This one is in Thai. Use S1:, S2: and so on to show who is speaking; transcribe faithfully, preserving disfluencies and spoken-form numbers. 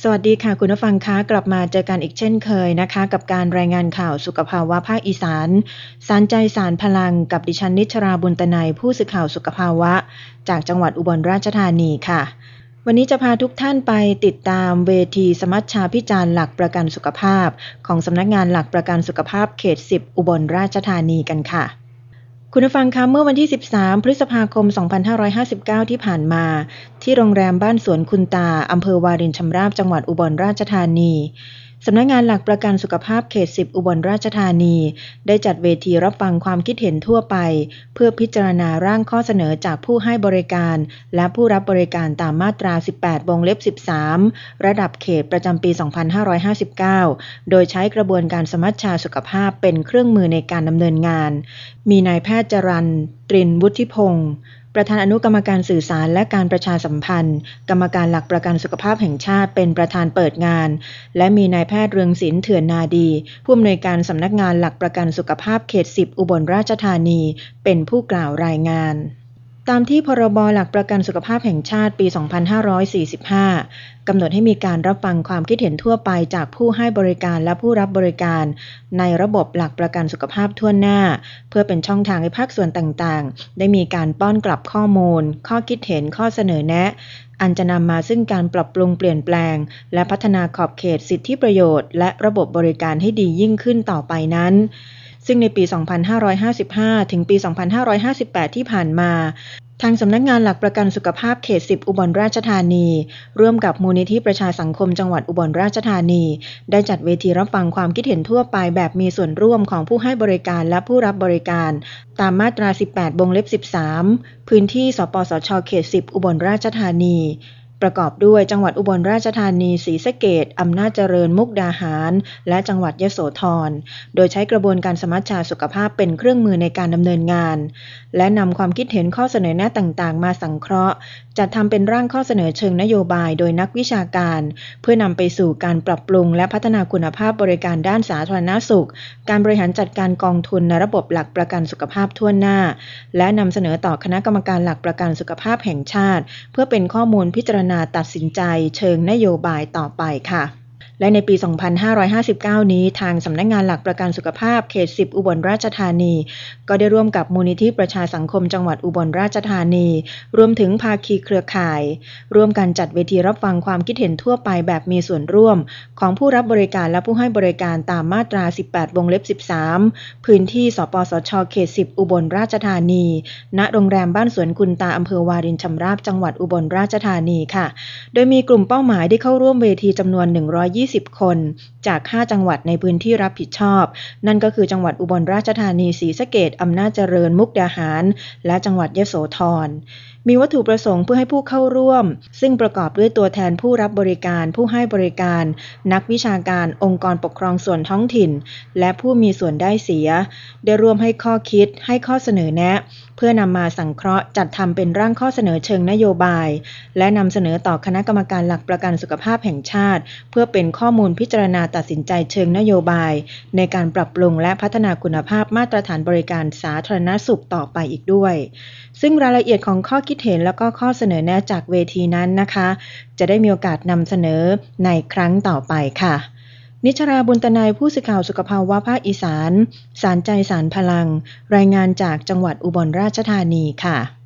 S1: สวัสดีค่ะคุณผู้ฟังคะกลับมาเจอกันอีกเช่นเคยนะคะกับการรายงานข่าวสุขภาวะภาคอีสานสานใจสารพลังกับดิฉันนิชราบุญตนัยผู้สื่อข่าวสุขภาวะจากจังหวัดอุบลราชธานีค่ะวันนี้จะพาทุกท่านไปติดตามเวทีสมัชชาพิจารณ์หลักประกันสุขภาพของสำนักงานหลักประกันสุขภาพเขตสิบอุบลราชธานีกันค่ะคุณผู้ฟังคะเมื่อวันที่สิบสามพฤษภาคมสองพันห้าร้อยห้าสิบเก้าที่ผ่านมาที่โรงแรมบ้านสวนคุณตาอำเภอวารินชำราบจังหวัดอุบลราชธานีสำนักงานหลักประกันสุขภาพเขตสิบอุบลราชธานีได้จัดเวทีรับฟังความคิดเห็นทั่วไปเพื่อพิจารณาร่างข้อเสนอจากผู้ให้บริการและผู้รับบริการตามมาตราสิบแปดวงเล็บสิบสามระดับเขตประจำปีสองพันห้าร้อยห้าสิบเก้าโดยใช้กระบวนการสมัชชาสุขภาพเป็นเครื่องมือในการดำเนินงานมีนายแพทย์จรัญตรินวุฒิพงศ์ประธานอนุกรรมการสื่อสารและการประชาสัมพันธ์กรรมการหลักประกันสุขภาพแห่งชาติเป็นประธานเปิดงานและมีนายแพทย์เรืองศิลป์เถื่อนนาดีผู้อำนวยการสำนักงานหลักประกันสุขภาพเขตสิบอุบลราชธานีเป็นผู้กล่าวรายงานตามที่พรบหลักประกันสุขภาพแห่งชาติปีสองพันห้าร้อยสี่สิบห้ากำหนดให้มีการรับฟังความคิดเห็นทั่วไปจากผู้ให้บริการและผู้รับบริการในระบบหลักประกันสุขภาพทั่วหน้าเพื่อเป็นช่องทางให้ภาคส่วนต่างๆได้มีการป้อนกลับข้อมูลข้อคิดเห็นข้อเสนอแนะอันจะนำมาซึ่งการปรับปรุงเปลี่ยนแปลงและพัฒนาขอบเขตสิทธิประโยชน์และระบบบริการให้ดียิ่งขึ้นต่อไปนั้นซึ่งในปี สองพันห้าร้อยห้าสิบห้า ถึงปี สองพันห้าร้อยห้าสิบแปด ที่ผ่านมาทางสำนักงานหลักประกันสุขภาพเขตสิบอุบลราชธานีร่วมกับมูลนิธิประชาสังคมจังหวัดอุบลราชธานีได้จัดเวทีรับฟังความคิดเห็นทั่วไปแบบมีส่วนร่วมของผู้ให้บริการและผู้รับบริการตามมาตราสิบแปดวงเล็บสิบสามพื้นที่สปสชเขตสิบอุบลราชธานีประกอบด้วยจังหวัดอุบลราชธานีศรีสะเกษอำนาจเจริญมุกดาหารและจังหวัดยโสธรโดยใช้กระบวนการสมัชชาสุขภาพเป็นเครื่องมือในการดำเนินงานและนำความคิดเห็นข้อเสนอแนะต่างๆมาสังเคราะห์จัดทำเป็นร่างข้อเสนอเชิงนโยบายโดยนักวิชาการเพื่อนำไปสู่การปรับปรุงและพัฒนาคุณภาพบริการด้านสาธารณสุขการบริหารจัดการกองทุนในระบบหลักประกันสุขภาพทั่วหน้าและนำเสนอต่อคณะกรรมการหลักประกันสุขภาพแห่งชาติเพื่อเป็นข้อมูลพิจารณาตัดสินใจเชิงนโยบายต่อไปค่ะและในปี สองพันห้าร้อยห้าสิบเก้า นี้ทางสำนักงานหลักประกันสุขภาพเขตสิบอุบลราชธานีก็ได้ร่วมกับมูลนิธิประชาสังคมจังหวัดอุบลราชธานีรวมถึงภาคีเครือข่ายร่วมกันจัดเวทีรับฟังความคิดเห็นทั่วไปแบบมีส่วนร่วมของผู้รับบริการและผู้ให้บริการตามมาตราสิบแปดวงเล็บสิบสามพื้นที่สปสชเขตสิบอุบลราชธานีณโรงแรมบ้านสวนคุณตาอำเภอวารินชำราบจังหวัดอุบลราชธานีค่ะโดยมีกลุ่มเป้าหมายที่เข้าร่วมเวทีจำนวนหนึ่งร้อยยี่สิบคนจากห้าจังหวัดในพื้นที่รับผิดชอบนั่นก็คือจังหวัดอุบลราชธานีศรีสะเกษอำนาจเจริญมุกดาหารและจังหวัดยโสธรมีวัตถุประสงค์เพื่อให้ผู้เข้าร่วมซึ่งประกอบด้วยตัวแทนผู้รับบริการผู้ให้บริการนักวิชาการองค์กรปกครองส่วนท้องถิ่นและผู้มีส่วนได้เสียได้ร่วมให้ข้อคิดให้ข้อเสนอแนะเพื่อนำมาสังเคราะห์จัดทำเป็นร่างข้อเสนอเชิงนโยบายและนำเสนอต่อคณะกรรมการหลักประกันสุขภาพแห่งชาติเพื่อเป็นข้อมูลพิจารณาตัดสินใจเชิงนโยบายในการปรับปรุงและพัฒนาคุณภาพมาตรฐานบริการสาธารณสุขต่อไปอีกด้วยซึ่งรายละเอียดของข้อคิดเห็นและก็ข้อเสนอแนะจากเวทีนั้นนะคะจะได้มีโอกาสนำเสนอในครั้งต่อไปค่ะนิชราบุญตนัยผู้สื่อข่าวสุขภาวะภาคอีสานสารใจสารพลังรายงานจากจังหวัดอุบลราชธานีค่ะ